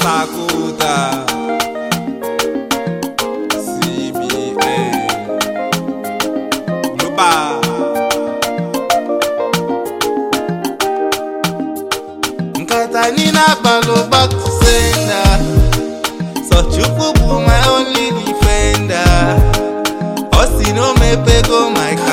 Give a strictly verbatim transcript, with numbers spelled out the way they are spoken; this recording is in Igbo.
Sakuta C B N Global Nkatanina Balo back to sender. So Chukwu my only defender. Osino me pego my